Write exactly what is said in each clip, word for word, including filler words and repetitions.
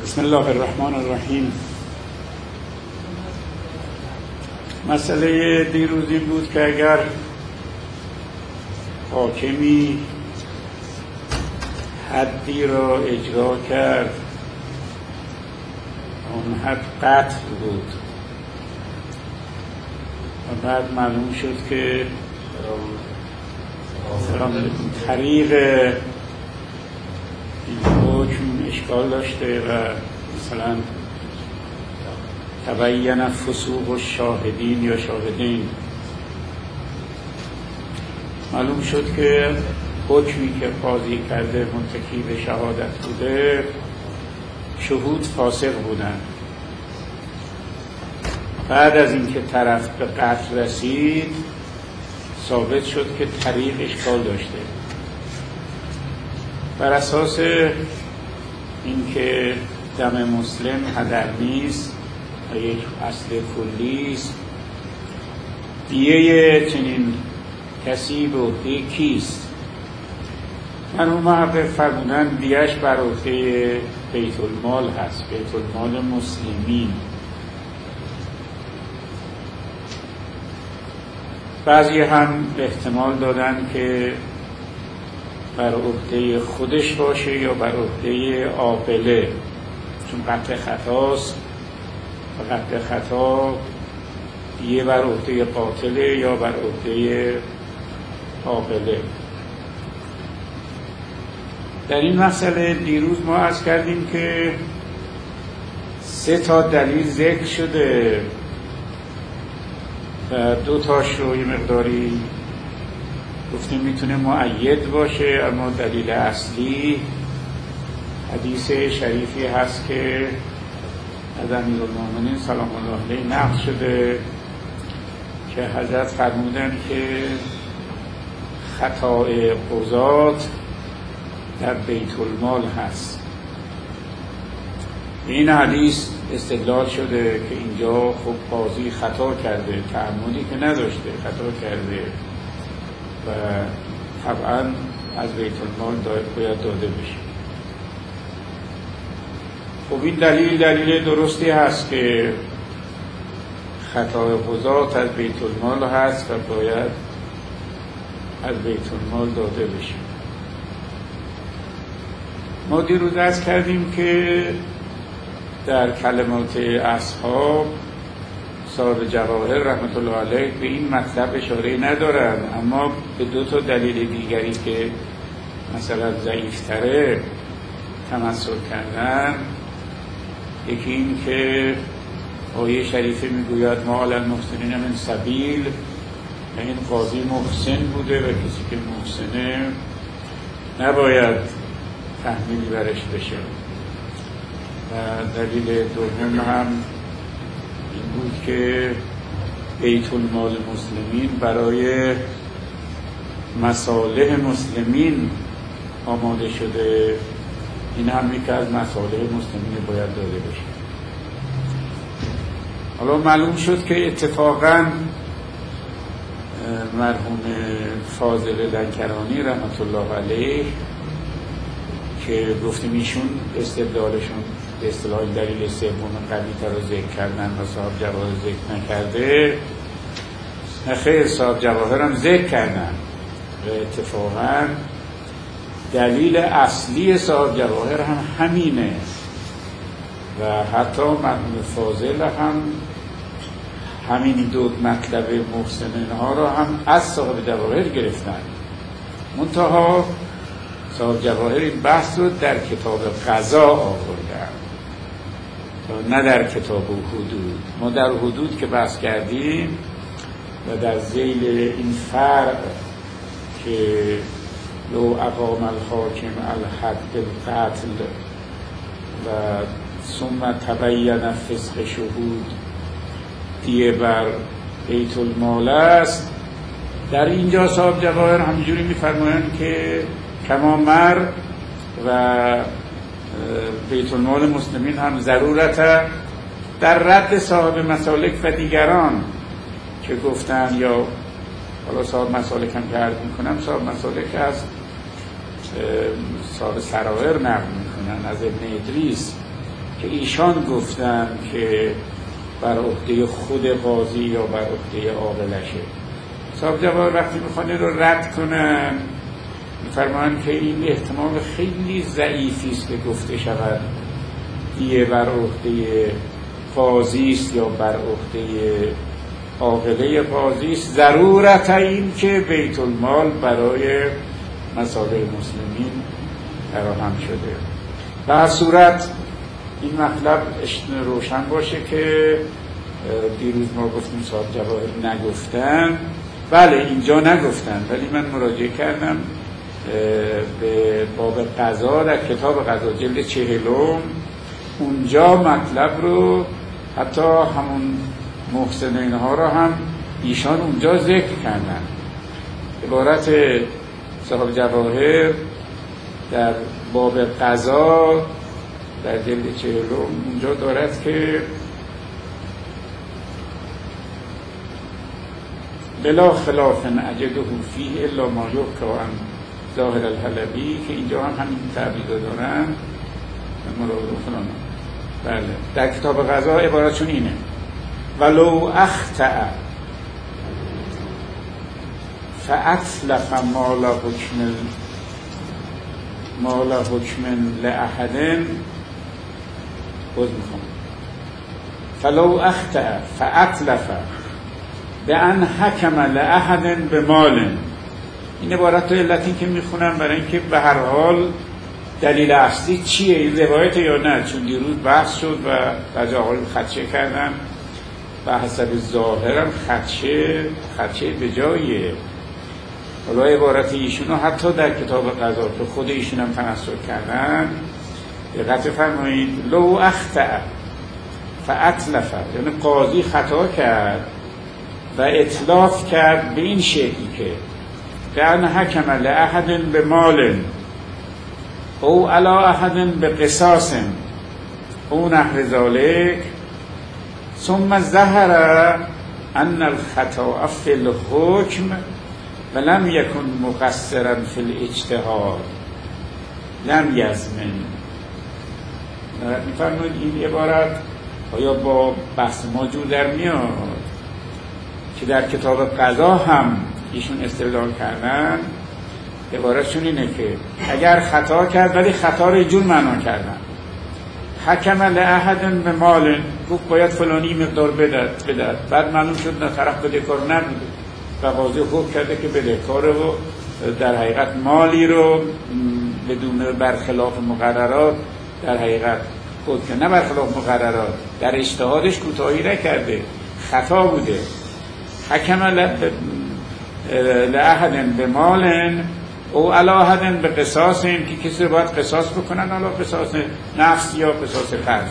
بسم الله الرحمن الرحیم. مسئله دیروز این بود که اگر حاکمی حدی را اجرا کرد، اون حد قتل بود و بعد معلوم شد که طریق این حکم اشکال داشته و مثلا تبین فسوق الشاهدین یا شاهدین، معلوم شد که حکمی که قاضی کرده متکی به شهادت بوده، شهود فاسق بودن. بعد از اینکه طرف به قتل رسید ثابت شد که طریق اشکال داشته. بر اساس اینکه دم مسلم هدر نیست و یک اصل کلی است، دیه چنین کسی به عهده کیست؟ مرحوم محقق فرمودن دیهش بر عهده بیت المال هست، بیت المال مسلمین. بعضی هم احتمال دادن که بر عهده خودش باشه یا بر عهده عاقله، چون قتل خطاست و قتل خطا دیه بر عهده قاتله یا بر عهده عاقله. در این مسئله دیروز ما عرض کردیم که سه تا دلیل ذکر شده و دو تاش رو یه مقداری گفتیم میتونه مؤید باشه، اما دلیل اصلی حدیث شریفی هست که از امیرالمومنین سلام الله علیه نقل شده که حضرت فرمودن که خطای قضات در بیت المال هست. این حدیث استدلال شده که اینجا خب قاضی خطا کرده، تعمدی که نداشته، خطا کرده و طبعا از بیت المال باید داده بشه. خب این دلیل دلیل درستی هست که خطای قضات از بیت المال هست و باید از بیت المال داده بشه. ما دیروز عرض کردیم که در کلمات اصحاب صاحب جواهر رحمت الله علیه به این مطلب اشاره ندارن، اما به دو تا دلیل دیگری که مثلا ضعیفتره تمسک کردن. یکی این که آیه شریفه میگوید ما علی المحسنین من سبیل، و این قاضی محسن بوده و کسی که محسنه نباید تحمیلی برش بشه. و دلیل دوم هم این بود که بیت المال مسلمین برای مصالح مسلمین آماده شده، این هم یکی از مصالح مسلمین باید داده بشه. حالا معلوم شد که اتفاقاً مرحوم فاضل لنکرانی رحمت الله علیه که گفتیم ایشون استدلالشون به اصطلاح دلیل سوم قوی تر رو ذکر کردن و صاحب جواهر ذکر نکرده، خیر صاحب جواهر هم ذکر کردن و اتفاقا دلیل اصلی صاحب جواهر هم همینه و حتی مرحوم فاضل هم همین دو مطلب محسنین ها رو هم از صاحب جواهر گرفتن. منتها صاحب جواهر این بحث رو در کتاب قضا آوردن نه در کتاب حدود. ما در حدود که بحث کردیم و در ذیل این فرق که لو اقام الحاکم الحد بالقتل و ثم تبین فسق شهود دیه بر بیت المال است، در اینجا صاحب جواهر همینجوری میفرمایند که کما مر و بیت المال مسلمین هم ضرورت در رد صاحب مسالک و دیگران که گفتن، یا حالا صاحب مسالک هم که عرض میکنم صاحب مسالک از صاحب سرایر نقل میکنن از ابن ادریس که ایشان گفتن که بر عهده خود قاضی یا بر عهده عاقلشه. صاحب جواهر وقتی میخوان رو رد کنن میفرمان که این احتمال خیلی ضعیفی است که گفته شود دیه بر عهده قاضی است یا بر عهده عاقله قاضی است، ضرورت این که بیت المال برای مصالح مسلمین فراهم شده. به هر صورت این مطلب روشن باشه که دیروز ما گفتیم صاحب جواهر نگفتن. بله اینجا نگفتن، ولی من مراجعه کردم به باب قضا در کتاب قضا جلد چهلم، اونجا مطلب رو حتی همون محسنین ها رو هم ایشان اونجا ذکر کردن. عبارت صاحب جواهر در باب قضا در جلد چهلم اونجا دارد که بلا خلاف اجده فیه الا ما یحکی عن ظاهر الحلبی، که اینجا هم همین تعبیر دارن مراد فلان. بله در کتاب قضا عبارتشون اینه: ولو اخطأ فأتلف مال حکم مال حکم لأحد باز میخوام فلو اخطأ فأتلف بأن حکم لأحد بمال. این عبارت رو علتی که میخونم برای اینکه به هر حال دلیل اصلی چیه، این روایت یا نه، چون دیروز بحث شد و بعضی آقایون خدشه کردن و حسب ظاهرم خدشه خدشه به جاییه. حالا عبارت ایشون رو حتی در کتاب قضا که خود ایشون هم تناسل کردن دقت فرمایید: لو اخطأ فأتلف، یعنی قاضی خطا کرد و اتلاف کرد به این شکلی که بأن حکم لأحد بمال او علی احد بقصاص او نحو ذلك ثم ظهر ان الخطأ فی الحکم ولم یکن مقصرا فی الاجتهاد لم یضمن. میفرمایید این عبارت آیا با بحث ما جور در میاد که در کتاب قضا هم ایشون استدلال کردن؟ عبارتشون اینه که اگر خطا کرد ولی خطا رو جور معنا کردن، حکم لأحد بمال، گفت باید فلانی مقدار بدهد بدهد بعد معلوم شد نه طرف بدهکار نبوده و قاضی حکم کرده که بدهکاره و در حقیقت مالی رو بدون برخلاف مقررات در حقیقت خود که نه برخلاف مقررات در اجتهادش کوتاهی نکرده، خطا بوده. حکم لأحد بمال او علی احد بقصاص، این که کسی باید قصاص بکنن، حالا قصاص نفس یا قصاص قتل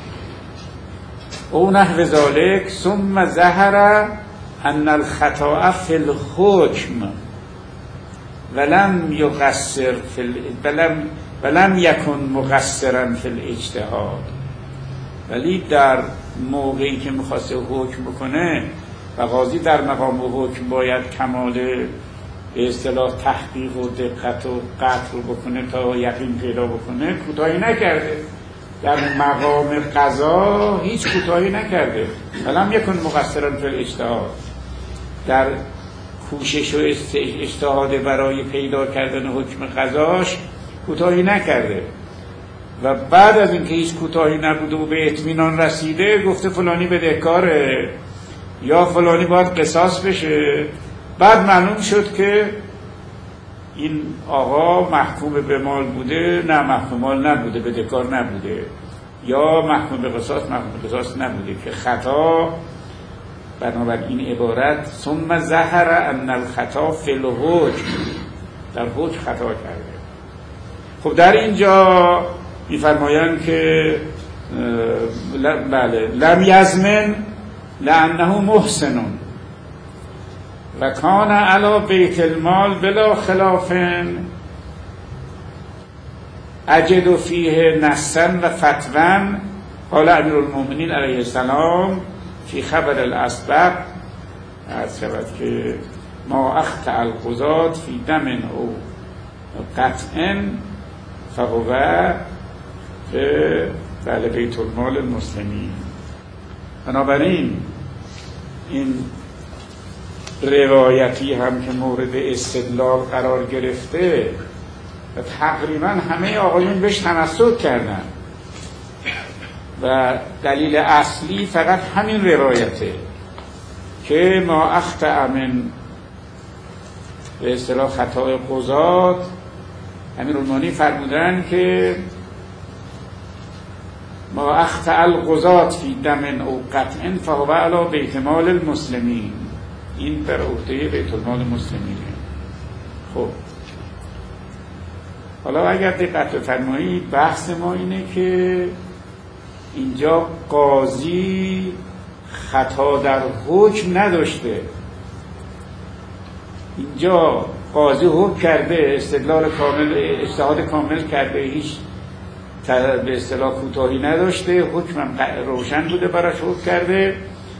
او نحو ذلك ثم ظهر ان الخطأ فی الحکم ولم یقصر فی ال... ولم ولم یکن مقصرا فی الاجتهاد. ولی در موقعی که میخواسته حکم بکنه و قاضی در مقام حکم باید کمال به اصطلاح تحقیق و دقت و قطع رو بکنه تا یقین پیدا بکنه، کوتاهی نکرده. در مقام قضا هیچ کوتاهی نکرده. ولم یکن مقصرا فی الاجتهاد، در کوشش و اجتهاد برای پیدا کردن حکم قضاش کوتاهی نکرده و بعد از اینکه هیچ کوتاهی نبوده و به اطمینان رسیده گفته فلانی بدهکاره یا فلانی باید قصاص بشه. بعد معلوم شد که این آقا محکوم به مال بوده، نه محکوم مال نبوده، بدهکار نبوده، یا محکوم به قصاص محکوم به قصاص نبوده، که خطا. بنابراین این عبارت ثم ظهر ان الخطا فی الحکم، در حکم خطا کرده. خب در اینجا میفرمایند که بله لم یضمن لانه محسن و کان علی بیت المال بلا خلاف اجد فیه نصا و فتوا. قال امیرالمؤمنین علیه السلام فی خبر الاسبق از شود که ما اخطأ القضاة فی دم او قطع فهو بله بیت المال المسلمین. بنابراین این روایتی هم که مورد استدلال قرار گرفته و تقریبا همه آقایون بهش تمسک کردن و دلیل اصلی فقط همین روایته که ما اخطأ من به اصطلاح خطای قضات. امیرالمومنین فرمودن که ما اخطأ القضات فی دم او قطع فهو علی بیت مال المسلمین. این در عهده بیت المال المسلمینه. خب حالا اگر دقت بفرمایید بحث ما اینه که اینجا قاضی خطا در حکم نداشته. اینجا قاضی حکم کرده، استدلال کامل، اجتهاد کامل کرده، هیچ به اصطلاح کوتاهی نداشته، حکمم روشن بوده براش حکم کرده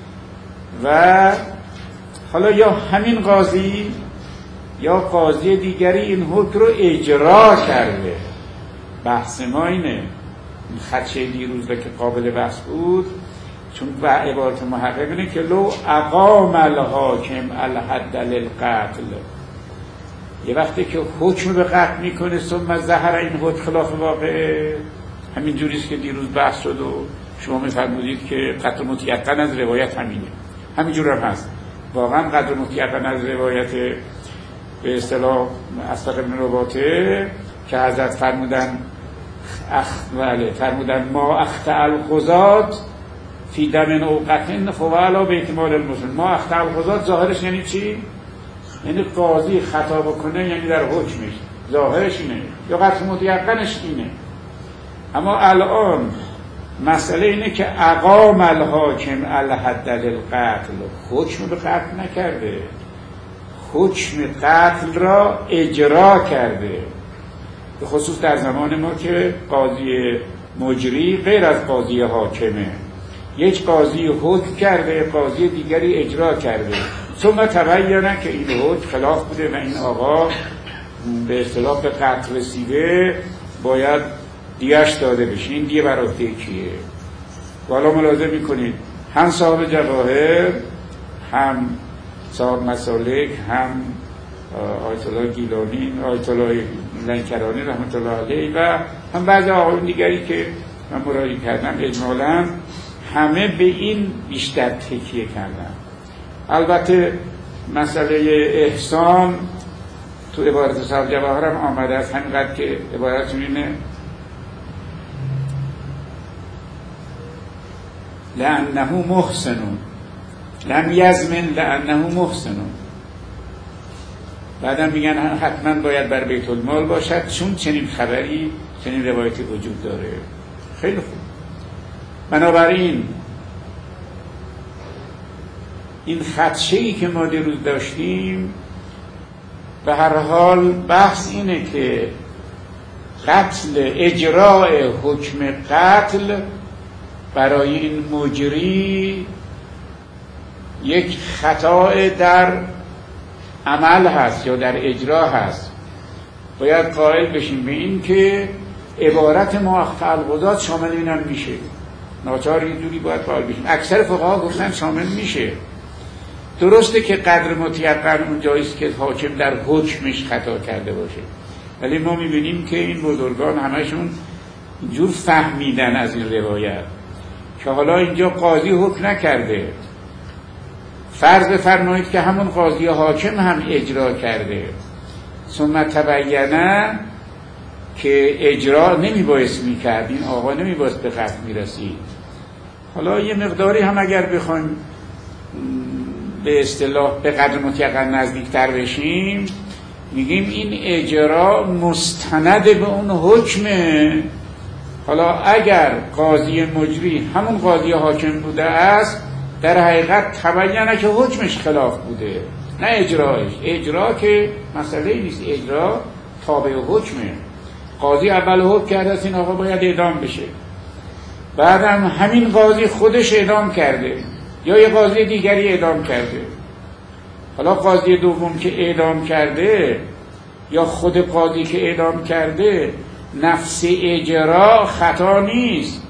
و حالا یا همین قاضی یا قاضی دیگری این حکم رو اجرا کرده. بحث ما اینه. این خدشه دیروز که قابل بحث بود، چون به عبارت محقق اینه که لو اقام الحاکم الحد للقتل، یه وقتی که حکم به قتل میکنه ثم ظهر این حکم خلاف واقع، همین جوریست که دیروز بحث شد و شما میفرمودید که قتل متیقن از روایت همینه، همین جور هم هست. واقعا قتل متیقن از روایت به اصطلاح اصدق ابن رباطه که حضرت فرمودن اخ ولی فرمودن ما اخطأ القضات فی دم او قطع فهو علی بیت مال المسلمین. ما اخطأ القضات ظاهرش یعنی چی؟ یعنی قاضی خطا بکنه یعنی در حکمش، ظاهرش اینه، یا قتل متیقنش اینه. اما الان مسئله اینه که اقام الحاکم الحد للقتل، حکم به قتل نکرده، حکم قتل را اجرا کرده. به خصوص در زمان ما که قاضی مجری غیر از قاضی حاکمه، یک قاضی حکم کرده، قاضی دیگری اجرا کرده، ثم تبینه که این حکم خلاف بوده و این آقا به اصطلاح به قتل رسیده، باید دیهش داده بشه. این دیه بر عهده کیه؟ والا ملاحظه میکنید هم صاحب جواهر، هم صاحب مسالک، هم آیت الله گیلانی، آیت الله لنکرانی رحمت الله علیه و هم بعضی آقایون دیگری که من مراجعه کردم، اجمالاً همه به این بیشتر تکیه کردن. البته مسئله احسان تو عبارت صاحب جواهر هم آمده است، همینقدر که عبارتشون اینه لأنه محسنون لم یزمن لأنه محسنون. بعدم میگن حتما باید بر بیت المال باشد چون چنین خبری، چنین روایتی وجود داره. خیلی خوب. بنابراین این خدشه‌ای که ما دیروز داشتیم به هر حال بحث اینه که قتل، اجراء حکم قتل برای این مجری یک خطا در عمل هست یا در اجرا هست. باید قائل بشیم به این که عبارت ما اخطأ القضات شامل اینم میشه. ناچار اینجوری باید قائل بشیم. اکثر فقها گفتن شامل میشه. درسته که قدر متیقن اون جاییست که حاکم در حکمش خطا کرده باشه، ولی ما میبینیم که این بزرگان همشون اینجور فهمیدن از این روایت که حالا اینجا قاضی حکم نکرده، فرض بفرمایید که همون قاضی حاکم هم اجرا کرده، ثم تبینه که اجرا نمیبایست میکرد، این آقا نمیبایست به قتل میرسید. حالا یه مقداری هم اگر بخوایم به اصطلاح به قدر متیقن نزدیکتر بشیم، میگیم این اجرا مستند به اون حکمه. حالا اگر قاضی مجری همون قاضی حاکم بوده است، در حقیقت تبینه که حکمش خلاف بوده، نه اجراش. اجرا که مسئله نیست، اجرا تابع حکمه. قاضی اول حکم کرده است این آقا باید اعدام بشه، بعدم همین قاضی خودش اعدام کرده یا یه قاضی دیگری اعدام کرده. حالا قاضی دوم که اعدام کرده یا خود قاضی که اعدام کرده، نفس اجرا خطا نیست،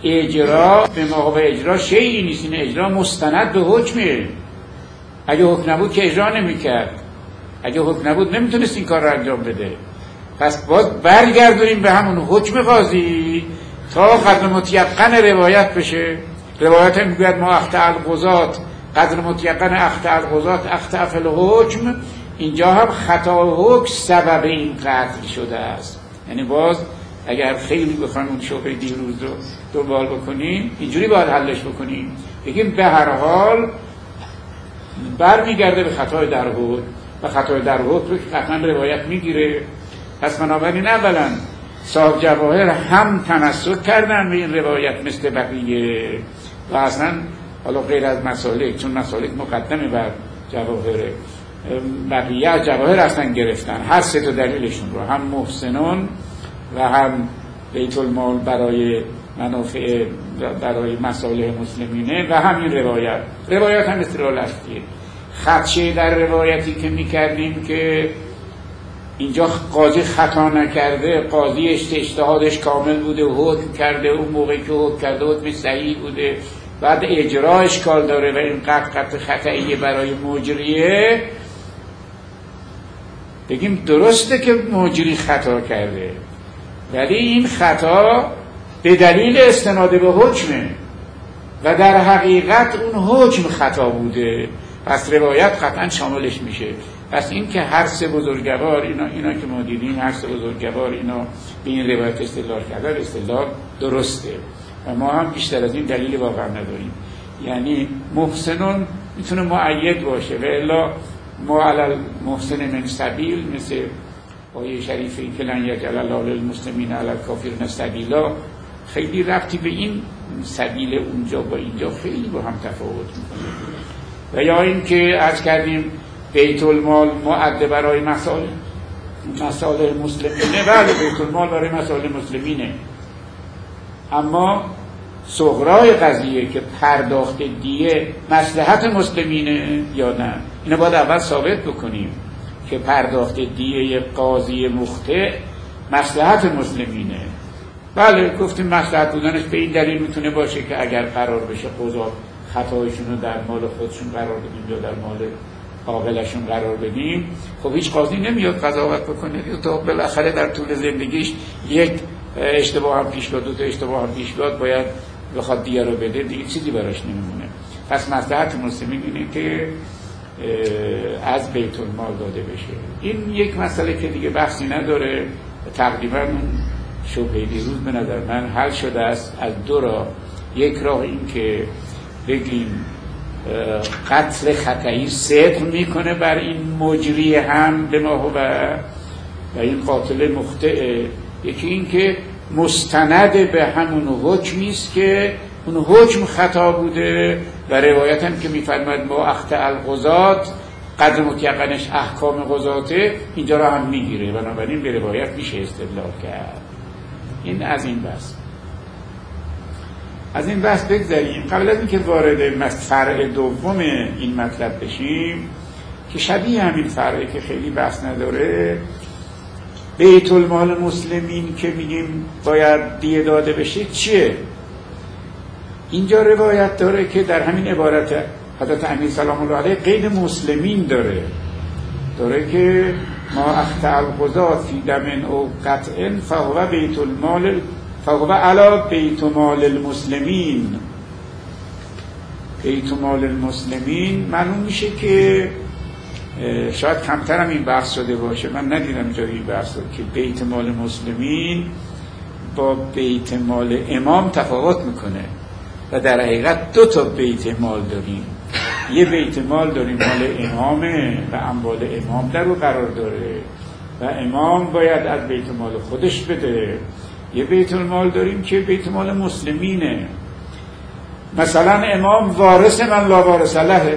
اجرا به موقع اجرا شیئی نیست، این اجرا مستند به حکمه. اگه حکم نبود که اجرا نمی‌کرد، اگه حکم نبود نمیتونست این کار رو انجام بده. پس باید برگردونیم به همون حکم قاضی تا قدر متیقن روایت بشه. روایت هم میگوید ما اخطأ القضاة، قدر متیقن اخطأ القضاة اخطأ فی الحکم. اینجا هم خطا حکم سبب این قتل شده است. یعنی باز اگر خیلی بخوایم اون شبهه دیروز رو دنبال بکنیم اینجوری باید حلش بکنیم، بگیم به هر حال برمیگرده به خطای در حکم و خطای در حکم رو که قطعا روایت میگیره. پس بنابراین اولا صاحب جواهر هم تمسک کردن به این روایت مثل بقیه و اصلا حالا غیر از مسالک، چون مسالک مقدمه بر جواهره، بقیه از جواهر اصلا گرفتن هر سه تا دلیلشون رو، هم محسنون و هم بیت المال برای منافع برای مصالح مسلمینه و همین روایت. روایت هم استدلال اصلیه. خدشه در روایتی که میکردیم که اینجا قاضی خطا نکرده، قاضی اجتهادش کامل بوده، حکم کرده، اون موقعی که حکم کرده حکم صحیح بوده، بعد اجرا اشکال داره و این قطع خطئیه برای مجریه، بگیم درسته که مجری خطا کرده ولی این خطا به دلیل استناد به حکمه و در حقیقت اون حکم خطا بوده، پس روایت قطعا شاملش میشه. پس این که هر سه بزرگوار اینا, اینا که ما دیدیم هر سه بزرگوار اینا به این روایت استدلال کردن، استدلال درسته و ما هم بیشتر از این دلیل واقعا نداریم. یعنی محسنون میتونه مؤید باشه و الا ما علی محسن من سبیل، مثل آیه شریفی که لن یجعل الله للمسلمین علی الکافرین سبیلا، خیلی ربطی به این سبیل اونجا با اینجا خیلی با هم تفاوت میکنه. و یا این که عرض کردیم بیت المال معد برای مسائل مسائل مسلمینه، بله بیت المال برای مسائل مسلمینه، اما صغرای قضیه که پرداخت دیه مصلحت مسلمینه یا نه، اینو باید اول ثابت بکنیم که پرداخت دیه قاضی مخطئ مصلحت مسلمینه. بله گفتیم مصلحت بودنش به این دلیل میتونه باشه که اگر قرار بشه قضات خطایشون رو در مال خودشون قرار بدیم یا در مال عاقلشون قرار بدیم، خب هیچ قاضی نمیاد قضاوت بکنه تا بالاخره در طول زندگیش یک اشتباه هم پیش بیاد، دو تا اشتباه هم پیش بیاد، باید بخواد دیه رو بده، دیگه چیزی براش نمیمونه. پس مصلحت مسلمین اینه که از بیت المال داده بشه. این یک مسئله که دیگه بحثی نداره، تقریبا اون شبهه دیروز به نظر من حل شده است از دو راه. یک راه این که بگیم قتل خطایی صدق میکنه بر این مجری هم به ما و و این قاتل مخطئ. یکی این که مستند به همون حکمی است که اون حکم خطا بوده و روایت هم که میفرماید ما اخطأ القضاة قدر متیقنش احکام قضاته، اینجا را هم میگیره، بنابراین به روایت میشه استدلال کرد. این از این بحث از این بحث بگذاریم. قبل از اینکه وارد فرع دوم این مطلب بشیم که شبیه همین فرعی که خیلی بحث نداره، بیت المال مسلمین که میگیم باید دیه داده بشه چیه؟ اینجا روایت داره که در همین عبارت حضرت امیر سلام الله علیه قید مسلمین داره داره که ما اخطأ القضاة فی دم او قطع فهو بیت المال فهو علی بیت مال المسلمین. بیت مال المسلمین معلوم میشه که شاید کمتر هم این بحث شده باشه، من ندیدم جایی بحث شده که بیت مال مسلمین با بیت مال امام تفاوت میکنه و در حقیقت دو تا بیت مال داریم. یه بیت مال داریم مال امامه و اموال امام در رو قرار داره و امام باید از بیت مال خودش بده. یه بیت مال داریم که بیت مال مسلمینه، مثلا امام وارث من لا وارث له،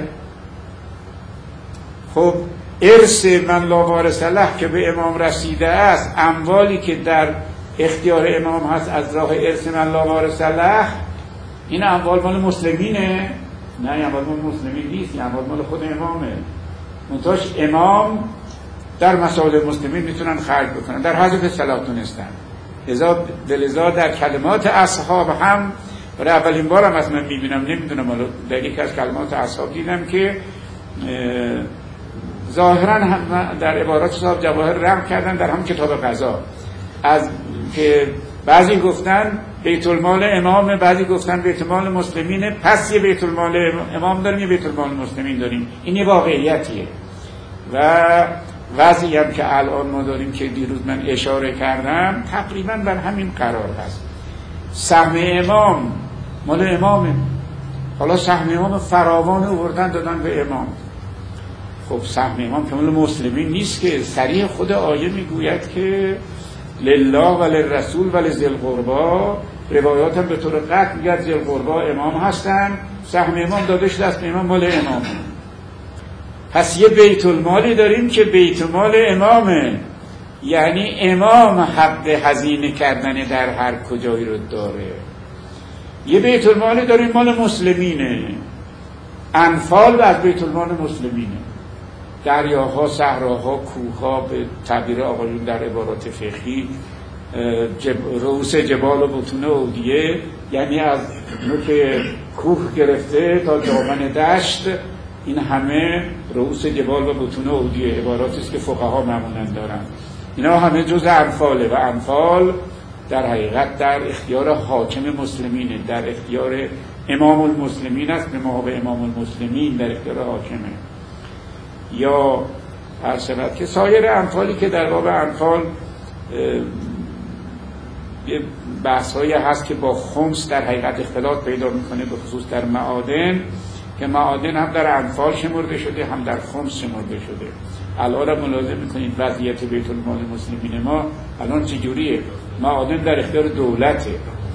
خب ارث من لا وارث له که به امام رسیده است، اموالی که در اختیار امام هست از راه ارث من لا وارث له، این اموال مال مسلمینه؟ نه، اموال مال مسلمین نیست، این اموال مال خود امامه. منتهاش امام در مسائل مسلمین میتونن خرج بکنن در حضرت صلاح دونستن. لذا بلذا در کلمات اصحاب هم برای اولین بارم از من میبینم، نمیدونم حالا در یک از کلمات اصحاب دیدم که ظاهرا هم در عبارات صاحب جواهر رحم کردن در هم کتاب قضا، از که بعضی گفتن بیت المال امام، بعضی گفتن بیت المال مسلمینه، پس یه بیت المال امام داریم یه بیت المال مسلمین داریم. این یه واقعیتیه و وضعی هم که الان ما داریم که دیروز من اشاره کردم تقریبا بر همین قرار هست. سهم امام مال امامه، حالا سهم امام فراوان آوردن دادن به امام. خب سهم امام که مال مسلمین نیست که، صریح خود آیه میگوید که لله و للرسول و لذی القربا، روایات هم به طور قطع میگه ذی القربا امام هستن، سهم امام دادش دست امام مال امام. پس یه بیت المالی داریم که بیت المال امامه، یعنی امام حق هزینه کردن در هر کجایی رو داره. یه بیت المالی داریم مال مسلمینه، انفال از بیت المال مسلمینه، دریاها، صحراها، کوهها، به تعبیر آقایون در عبارات فقهی جب... رؤوس جبال و بطون اودیه، یعنی از نوک کوه گرفته تا دامن دشت، این همه رؤوس جبال و بطون اودیه، عباراتی است که فقها معمولا دارن. اینا همه جزء انفاله و انفال در حقیقت در اختیار حاکم مسلمینه، در اختیار امام المسلمین است، به ما به امام المسلمین در اختیار حاکمه. یا هر شود که سایر انفالی که در باب انفال یه بحث هایی هست که با خمس در حقیقت اختلاط پیدا میکنه، به خصوص در معادن، که معادن هم در انفال شمرده شده هم در خمس شمرده شده. الان را ملاحظه میکنید وضعیت بیت المال مسلمین ما الان چجوریه؟ معادن در اختیار دولته،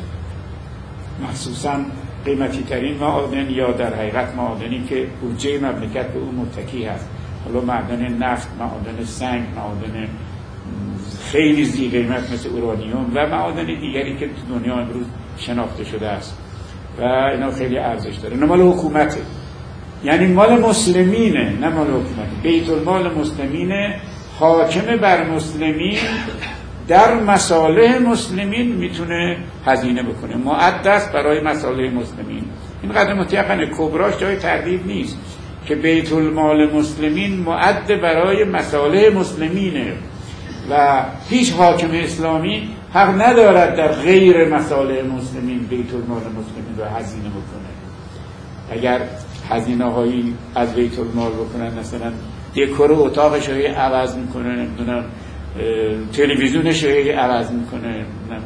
مخصوصا قیمتی ترین معادن یا در حقیقت معادنی که بودجه مملکت به اون متکی هست، حالا معدن نفت، معادن سنگ، معادن خیلی زی قیمت مثل اورانیوم و معادن دیگری که تو دنیا امروز شناخته شده است و اینا خیلی ارزش داره. اینا مال حکومته، یعنی مال مسلمینه، نه مال حکومت. بیت المال مسلمینه، حاکم بر مسلمین در مصالح مسلمین میتونه هزینه بکنه، معد است برای مصالح مسلمین. این قدر مطلقاً کبراش جای تردید نیست که بیت المال مسلمین معد برای مصالح مسلمینه و هیچ حاکم اسلامی حق ندارد در غیر مصالح مسلمین بیت المال مسلمین رو هزینه بکنه. اگر هزینه هایی از بیت المال بکنن، مثلا دکور اتاقش رو عوض میکنه، نمیدونم تلویزیونش رو عوض میکنه،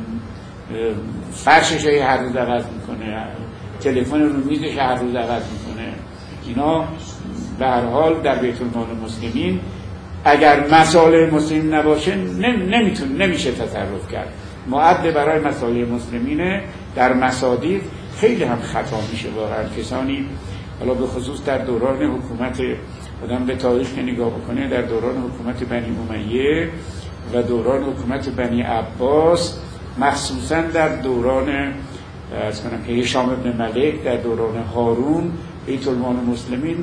فرشش رو هر روز عوض میکنه، تلفن رو میزش هر روز عوض میکنه، اینا به هر حال در بیت المال مسلمین اگر مصالح مسلمین نباشه نمیتونه، نمیشه تصرف کرد. معد برای مصالح مسلمینه. در مصادیق خیلی هم خطا میشه واقعا. کسانی حالا به خصوص در دوران حکومت، آدم به تاریخ که نگاه بکنه، در دوران حکومت بنی امیه و دوران حکومت بنی عباس، مخصوصا در دوران از کنم که هشام ابن ملک، در دوران هارون، بیت المال مسلمین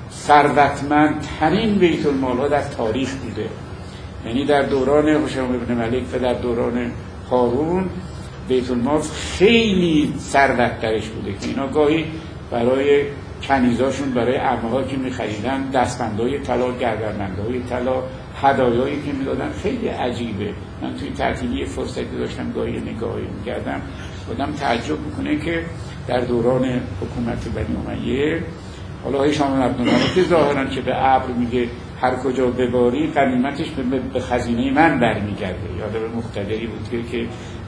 ثروتمندترین بیت المال ها در تاریخ بوده. یعنی در دوران هشام ابن ملک و در دوران هارون بیت المال خیلی ثروت‌ترش بوده که اینا گاهی برای کنیزاشون، برای عمه‌ها که می‌خریدن دستبندهای طلا، گردنبندهای طلا، هدایایی که میدادن خیلی عجیبه. من توی تعطیلی فرصتی داشتم گاهی نگاهی می‌کردم، آدم تعجب می‌کنه که در دوران حکومت بنی امیه، حالا هشام ابن ملک ظاهراً که به ابر میگه هر کجا بباری غنیمتش به خزینه من برمیگرده. یادم مقتدری بود که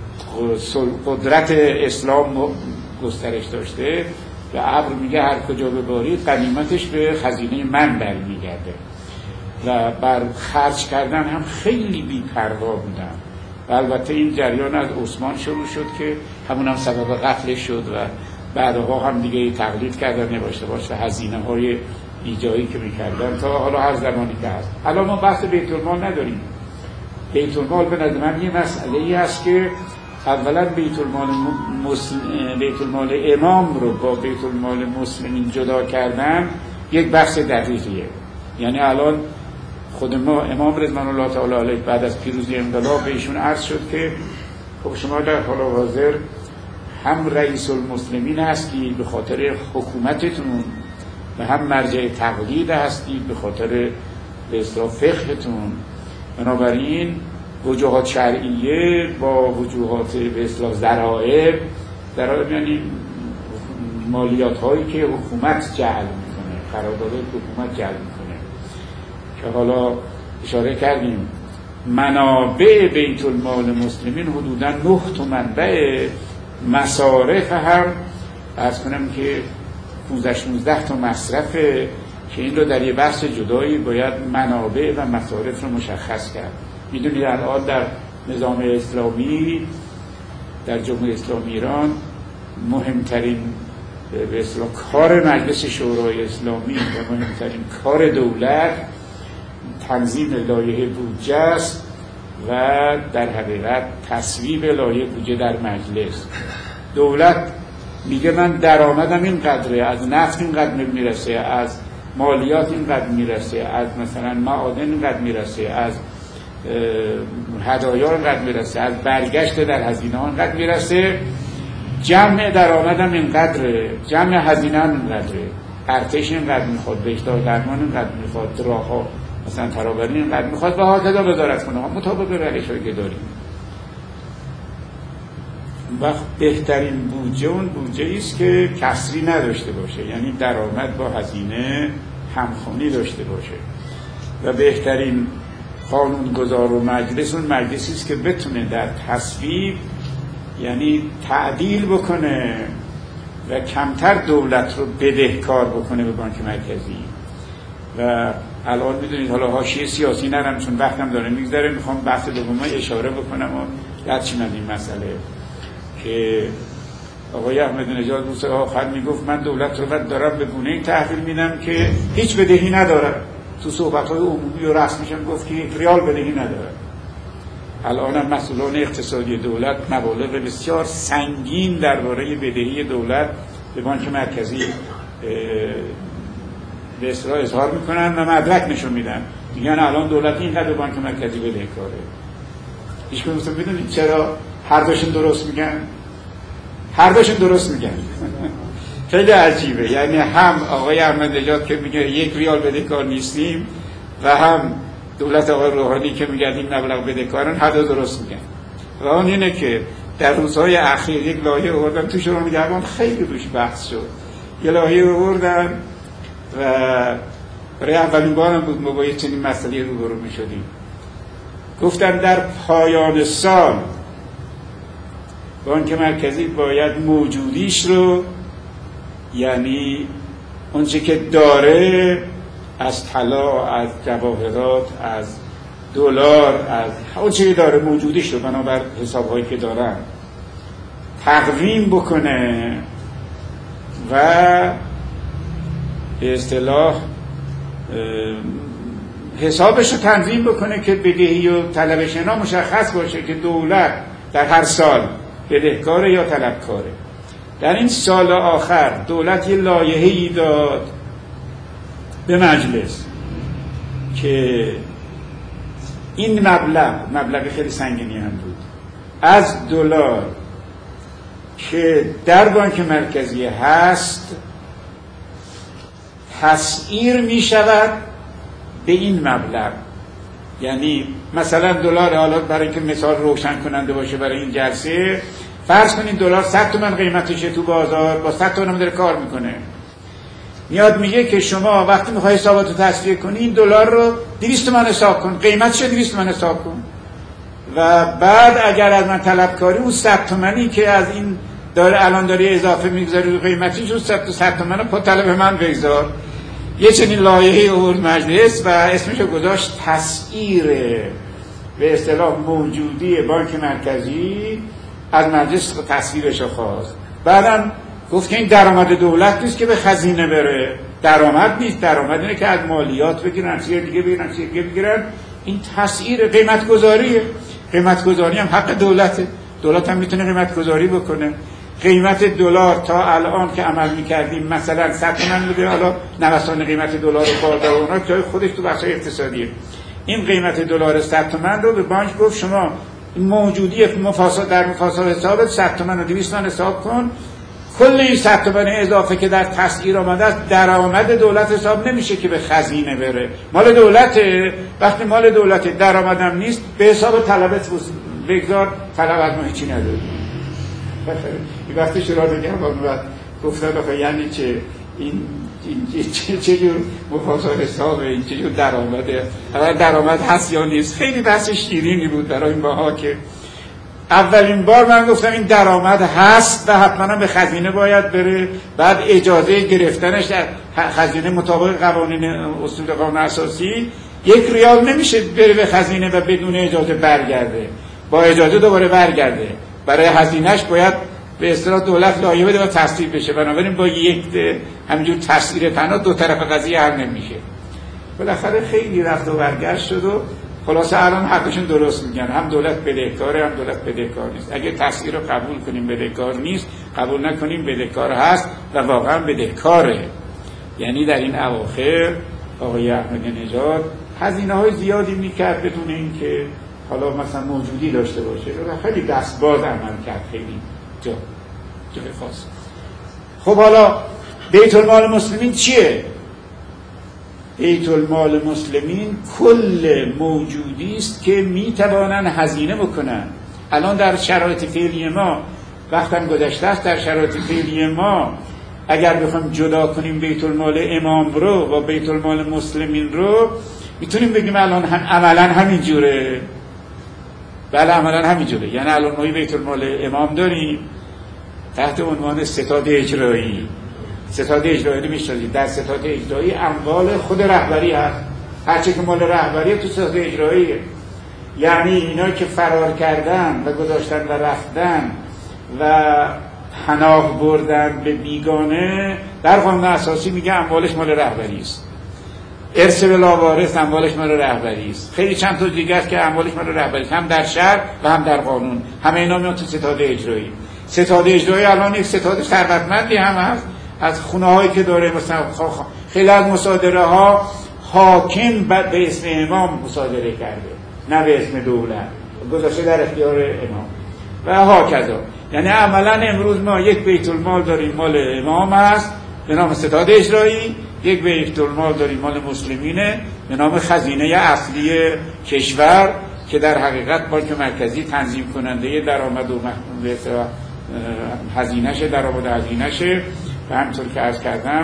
قدرت اسلام گسترش داشته، به ابر میگه هر کجا بباری غنیمتش به خزینه من برمیگرده و بر خرج کردن هم خیلی بی‌پروا بودن. و البته این جریان از عثمان شروع شد که همون هم سبب قتلش شد و بعدها هم دیگه تقلید کردن نباشته باشه هزینه های ایجایی که میکردن تا حالا هر زمانی که هست. الان ما بحث بیت المال نداریم. بیت المال به نظر من یه مسئله ای هست که اولا بیت المال مسلم، بیت المال امام رو با بیت المال مسلمین جدا کردن یک بحث دقیقیه. یعنی الان خود ما امام رضوان الله تعالی علیه بعد از پیروزی انقلاب به ایشون عرض شد که خب شما در حال حاضر هم رئیس المسلمین هستید به خاطر حکومتتون و هم مرجع تقلید هستید به خاطر به اصطلاح فقهتون. بنابراین وجوهات شرعیه با وجوهات به اصطلاح ذرائع، ذرائع یعنی مالیات هایی که حکومت جعل میکنه، قراردادهای حکومت جعل میکنه که حالا اشاره کردیم منابع بیت المال مسلمین حدوداً نه تا منبع، مصارف هم عرض کنم که پانزده شانزده تا مصرفه که این رو در یه بحث جدایی باید منابع و مصارف رو مشخص کرد. میدونید الان در نظام اسلامی در جمهوری اسلامی ایران مهمترین به اصطلاح کار مجلس شورای اسلامی و مهمترین کار دولت تنظیم لایحه بودجه است و در حقیقت تصویب لایحه بودجه در مجلس. دولت میگه من درآمدم اینقدره، از نفت اینقدر میرسه، از مالیات اینقدر میرسه، از مثلا معادن اینقدر میرسه، از هدایا اینقدر میرسه، از برگشت در هزینه ها اینقدر میرسه، جمع درآمدم اینقدره، جمع هزینه هم اینقدره، ارتش اینقدر میخواد، بهداشت درمان اینقدر میخواد، راه ها مثلا ترابری اینقدر میخواد و هاکذا وزارت کنه مطابق روش‌هایی که داریم. وقت بهترین بودجه اون بودجه است که کسری نداشته باشه، یعنی درآمد با هزینه همخوانی داشته باشه و بهترین قانونگذار و مجلس اون مجلسی است که بتونه در تصویب یعنی تعدیل بکنه و کمتر دولت رو بدهکار بکنه به بانک مرکزی. و الان میدونید حالا حاشیه سیاسی نرم چون وقتم داره میگذره، میخوام بحث دوم اشاره بکنم و رد شیم از این مسئله که آقای احمد نژاد روز آخر میگفت من دولت رو دارم به گونه‌ای تحویل میدم که هیچ بدهی نداره. تو صحبت‌های عمومی و رسمیش هم گفت که یک ریال بدهی نداره. الان هم مسئولان اقتصادی دولت مبالغ بسیار سنگین درباره بدهی دولت به بانک مرکزی به اصطلاح اظهار میکنن و مدرک نشون میدن، میگن الان دولت اینقدر به بانک مرکزی بدهکاره. هیچ کدومتون میدونید چرا؟ هر دوشون درست میگن، هر دوشون درست میگن. خیلی عجیبه، یعنی هم آقای احمد نژاد که میگه یک ریال بدهکار نیستیم و هم دولت آقای روحانی که میگه این مبلغ بدهکارن، هر دو درست میگن. و اون اینه که در روزهای اخیر یک لایحه آوردن تو شورای نگهبان، خیلی روش بحث شد. یه لایحه آوردن و برای اولین بارم بود ما با یه چنین مسئله روبرو میشدیم. گفتن در پایان سال بانک مرکزی باید موجودیش رو، یعنی اونچه که داره از طلا، از جواهرات، از دلار، از اونچه که داره موجودیش رو بنابر حساب‌هایی که دارن تقویم بکنه و به اصطلاح حسابش رو تنظیم بکنه که بدهی و طلب شنا مشخص باشه که دولت در هر سال بدهکاره یا طلبکاره. در این سال آخر دولت یه لایحه‌ای داد به مجلس که این مبلغ مبلغ خیلی سنگینی هم بود از دلار که در بانک مرکزی هست تسعیر می شود به این مبلغ. یعنی مثلا دلار، حالا برای اینکه مثال روشن کننده باشه برای این جلسه، فرض کنید دلار صد تومن قیمتشه تو بازار، با صد تومن داره کار میکنه، میاد میگه که شما وقتی میخوای حساباتو تصفیه کنی این دلار رو دویست تومن حساب کن، قیمتش دویست تومن حساب کن و بعد اگر از من طلبکاری اون صد تومنی که از این داره الان داری اضافه میگذاری قیمتش، اون صد تومن رو پا طلب من بگذار. یه چنین لایحه‌ای آورد مجلس و اسمشو گذاشت تسعیر به اصطلاح موجودی بانک مرکزی. از مجلس تصویرش رو خواست، بعدم گفت که این درآمد دولت نیست که به خزینه بره، درآمد نیست، درآمد اینه که از مالیات بگیرن، چیز دیگه بگیرن، چیز دیگه بگیرن. این تسعیر قیمت گذاریه، قیمت گذاری هم حق دولته، دولت هم میتونه قیمت گذاری بکنه. قیمت دلار تا الان که عمل میکردیم مثلا صد تومن بوده، حالا نوسان قیمت دلار و بالا و اونا جای خودش تو بخش اقتصادیه. این قیمت دلار صد تومن رو به بانک گفت شما موجودی مفاسد در مفاسد حسابت صد تومن و دویست تومن حساب کن، کل این صد تومن اضافه که در تسعیر آمده است درآمد دولت حساب نمیشه که به خزینه بره، مال دولته. وقتی مال دولته درآمدم نیست به حساب طلبت بگذار، طلب از ما هیچی نداره. این وقتی شروع نگه بعد گفتن آخه یعنی چه این این چه چه جور مفاسد حسابه، این چه جور درآمده، اول درآمد هست یا نیست. خیلی بحث شیرینی بود برای ماها که اولین بار من گفتم این درآمد هست و حتما به خزینه باید بره، بعد اجازه گرفتنش در خزینه مطابق قوانین اصول قانون اساسی یک ریال نمیشه بره به خزینه و بدون اجازه برگرده، با اجازه دوباره برگرده. برای هزینهش باید به اصطلاح دولت لایحه بده و تصویب بشه، بنابراین با یک همینجور تسعیر تنها دو طرف قضیه حل نمیشه. بالاخره خیلی رفت و برگشت شد و خلاصه الان حقشون درست میگن، هم دولت بدهکاره هم دولت بدهکار نیست. اگه تسعیر رو قبول کنیم بدهکار نیست، قبول نکنیم بدهکار هست و واقعا بدهکاره. یعنی در این اواخر آقای احمدی نژاد هزینه های زیادی میکرد بدون اینکه حالا مثلا موجودی داشته باشه و خیلی دستباز عمل کرد، خیلی جا جای خاص. خب حالا بیت المال مسلمین چیه؟ بیت المال مسلمین کل موجودی است که میتوانن هزینه بکنن. الان در شرایط فعلی ما، وقتم گذشته است، در شرایط فعلی ما اگر بخوایم جدا کنیم بیت المال امام رو با بیت المال مسلمین رو، میتونیم بگیم الان هم عملا همین جوره. بله عملا همین جوره. یعنی الان ما بیت المال امام داریم تحت عنوان ستاد اجرایی. ستاد اجرایی رو میشناسید. در ستاد اجرایی اموال خود رهبری هست، هرچی که مال رهبری تو ستاد اجراییه. یعنی اینا که فرار کردن و گذاشتن و رفتن و پناه بردن به بیگانه، در قانون اساسی میگه اموالش مال رهبری است. ارث بلاوارث اموالش مال رهبری است. خیلی چند تا دیگه است که اموالش مال رهبری است، هم در شرع و هم در قانون. همه اینا میاد تو ستاد اجرایی. ستاد اجرایی الان یک ستاد ثروتمندی هم هست، از خونه هایی که داره، مثلا خیلی از مصادره ها حاکم به اسم امام مصادره کرده، نه به اسم دولت، گذاشته در اختیار امام و هاکذا. یعنی عملا امروز ما یک بیت المال داریم مال امام هست به نام ستاد اجرایی، یک بیت المال داریم مال مسلمینه به نام خزینه اصلی کشور که در حقیقت بانک مرکزی تنظیم کننده درآمد و هزینه‌شه، درآمد هزینه‌شه. و همطور که عرض کردم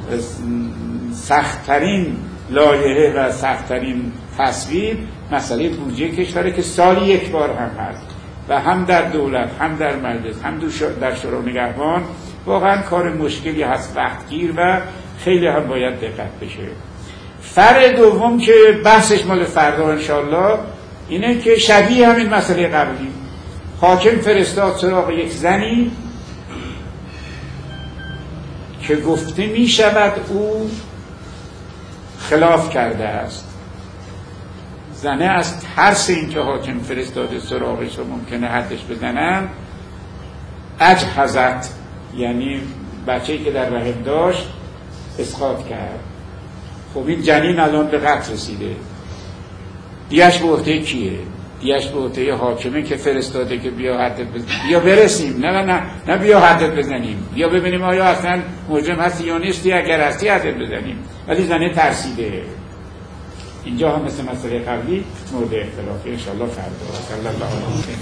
سخت‌ترین لایحه و سخت‌ترین تصویب مسئله بودجه کشوره که سالی یک بار هم هست و هم در دولت هم در مجلس هم در شورای نگهبان واقعا کار مشکلی هست، وقتگیر و خیلی هم باید دقت بشه. فرع دوم که بحثش مال فردا انشالله اینه که شبیه همین مسئله قبلی، حاکم فرستاد سراغ یک زنی که گفته می شود او خلاف کرده است. زنه از ترس اینکه حاکم فرستاده سراغش رو ممکنه حدش بزنن اجهزت، یعنی بچه‌ای که در رحم داشت اسقاط کرد. خب این جنین الان به قتل رسیده، دیش به عهده کیه؟ دیش به عهده حاکمه که فرستاده که بیا حدت بزنیم، بیا برسیم، نه نه نه بیا حدت بزنیم، بیا ببینیم آیا اصلا مجرم هستی یا نیستی، اگر هستی حدت بزنیم. ولی زنه ترسیده. اینجا هم مثل مسئله قبلی مورد اختلافی انشاءالله فردا. صلی الله علیه و